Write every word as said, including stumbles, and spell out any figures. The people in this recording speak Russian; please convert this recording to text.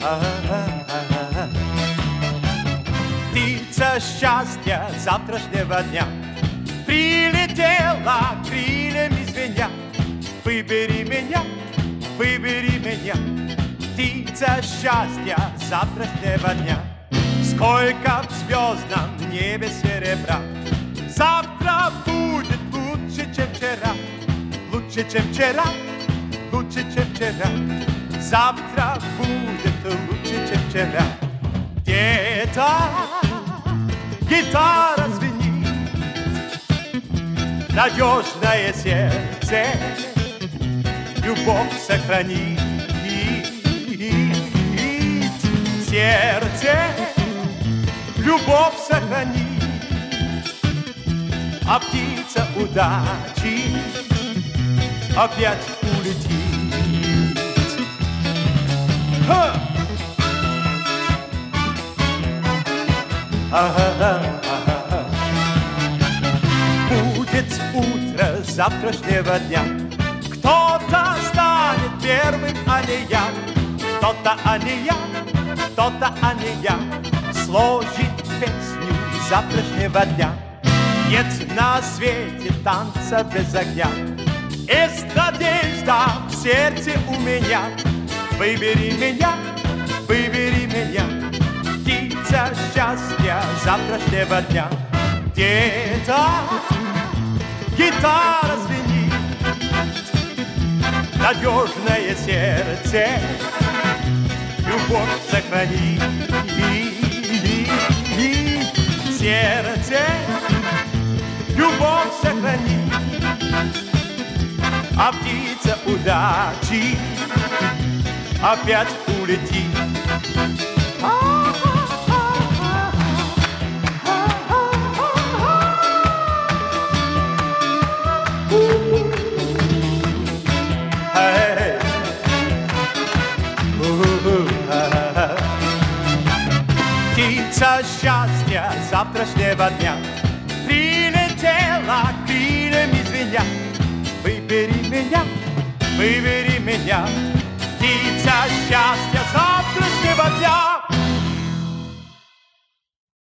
Птица счастья завтрашнего дня прилетела, крыльями звеня. Выбери меня, выбери меня, птица счастья завтрашнего дня. Сколько в звездном небе серебра, завтра будет лучше, чем вчера. Лучше, чем вчера, лучше, чем вчера. Завтра будет лучше, чем вчера. Где-то гитара звенит, надежное сердце любовь сохранит. Сердце любовь сохранит, а птица удачи опять улетит. Ха! А-а-а-а-а. Будет утро завтрашнего дня, кто-то станет первым, а не я. Кто-то, а не я, кто-то, а не я, сложит песню завтрашнего дня. Нет на свете танца без огня, есть надежда в сердце у меня. Выбери меня, выбери меня, птица счастья завтрашнего дня. Где-то гитара звенит, надежное сердце любовь сохранит. Сердце любовь сохранит, а птица удачи опять улетит. Птица счастья завтрашнего дня прилетела, крыльями звеня. Выбери меня, выбери меня, птица счастья завтрашнего дня.